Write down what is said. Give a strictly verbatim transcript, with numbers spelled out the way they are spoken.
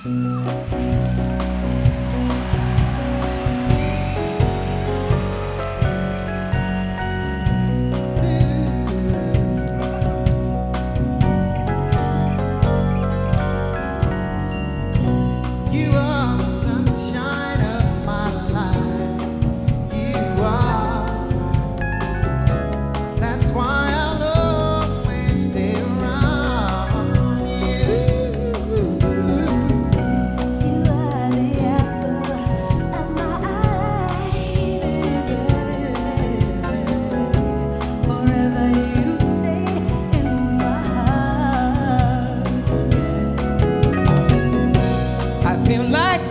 You are the sunshine of my life. You are. That's why I'll always stay around you. You are the apple of my eye, baby. Forever you stay in my heart. I feel like